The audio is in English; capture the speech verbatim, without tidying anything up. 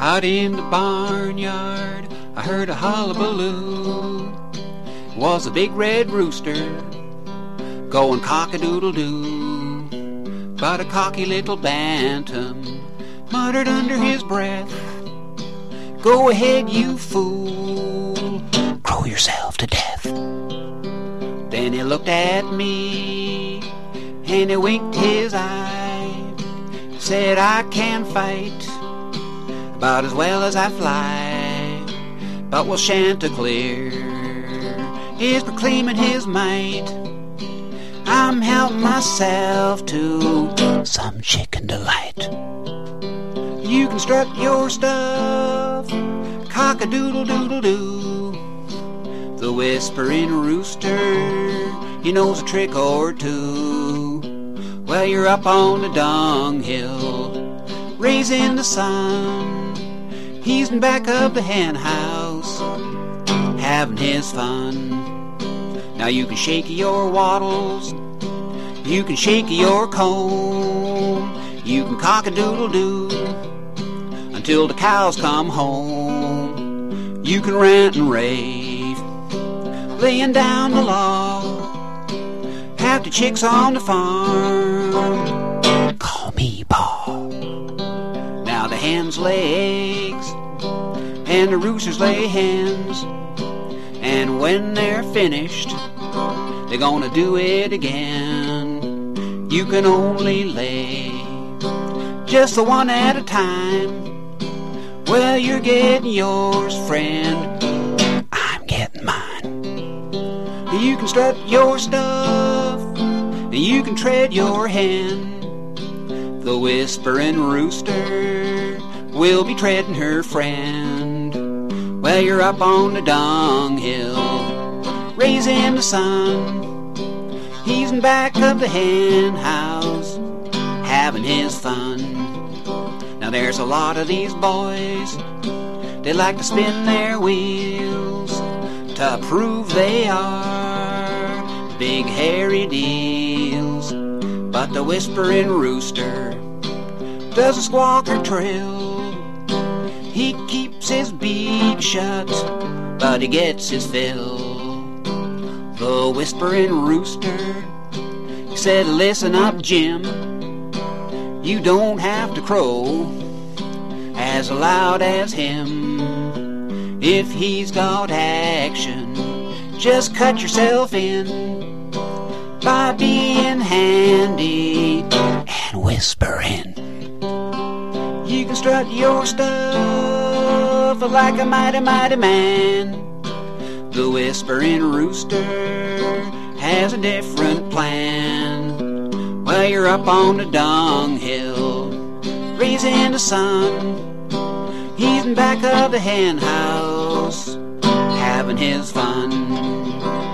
Out in the barnyard, I heard a hullabaloo. It was a big red rooster going cock-a-doodle-doo. But a cocky little bantam muttered under his breath, "Go ahead, you fool, crow yourself to death." Then he looked at me and he winked his eye, said, "I can fight about as well as I fly, but while Chanticleer is proclaiming his might, I'm helping myself to some chicken delight. You can strut your stuff, cock-a-doodle-doodle-doo. The whispering rooster, he knows a trick or two. Well, you're up on the dunghill, raising the sun. He's in back of the hen house, having his fun. Now you can shake your wattles, you can shake your comb, you can cock-a-doodle-doo until the cows come home. You can rant and rave, laying down the law, have the chicks on the farm call me Pa. Now the hens lay eggs and the roosters lay hens, and when they're finished, they're gonna do it again. You can only lay just the one at a time. Well, you're getting yours, friend, I'm getting mine. You can strut your stuff, and you can tread your hen. The whispering rooster will be treading her friend. Well, you're up on the dunghill, raising the sun. He's in back of the hen house, having his fun. Now there's a lot of these boys, they like to spin their wheels to prove they are big hairy deals. But the whispering rooster doesn't squawk or trill. He keeps his beak shut, but he gets his fill. The whispering rooster said, "Listen up, Jim, you don't have to crow as loud as him. If he's got action, just cut yourself in by being handy and whispering. You can strut your stuff like a mighty, mighty man. The whispering rooster has a different plan. Well, you're up on the dunghill, raising the sun. He's in back of the hen house, having his fun.